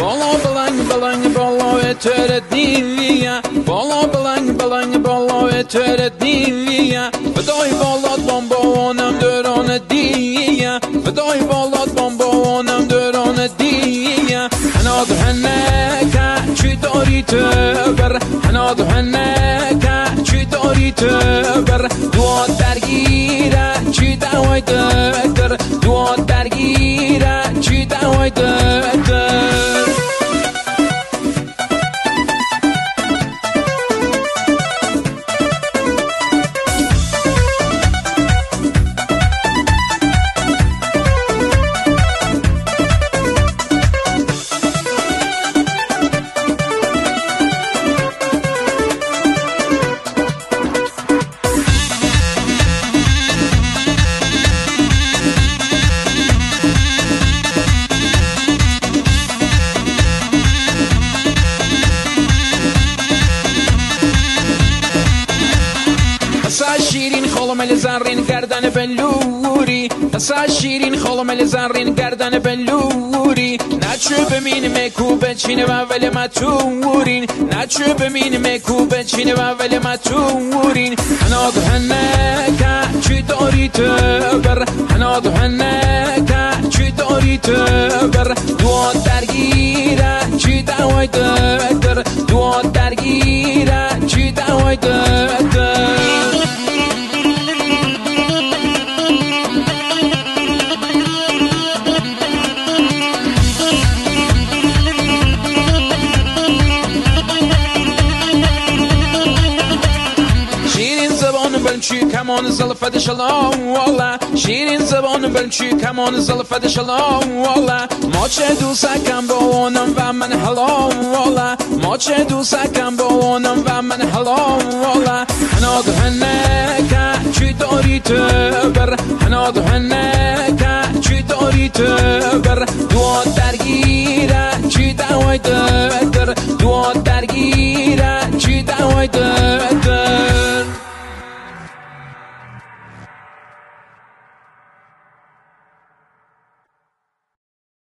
بالا بلنگ بلنگ بالا تر دیویا بالا بلنگ بلنگ بالا تر دیویا فدای بالات بمبانم درون دیویا فدای بالات بمبانم درون دیویا حناد هنکا چی داری تبر حناد هنکا چی داری تبر دعا درگیره چی دعوی دکتر دعا درگیره چی دعوی دکتر شیرین خالم زرین گردن بلوری تسا شیرین خالم زرین گردن بلوری نچو بمین مکوب چینه و ولی متورین نچو بمین مکوب چینه و ولی متورین حناد هنکا چی داری تبر حناد هنکا چی داری تبر دعا درگیره چی دعوی دکتر دعا درگیره چی دعوی دکتر بلچی کمان زلفت شلام والا شیرین زبان بلچی کمان زلفت شلام والا ما چه دوستم با اونم و من حلام والا ما چه دوستم با اونم و من حلام والا حناد هنکا چی داری تبر حناد هنکا چی داری تبر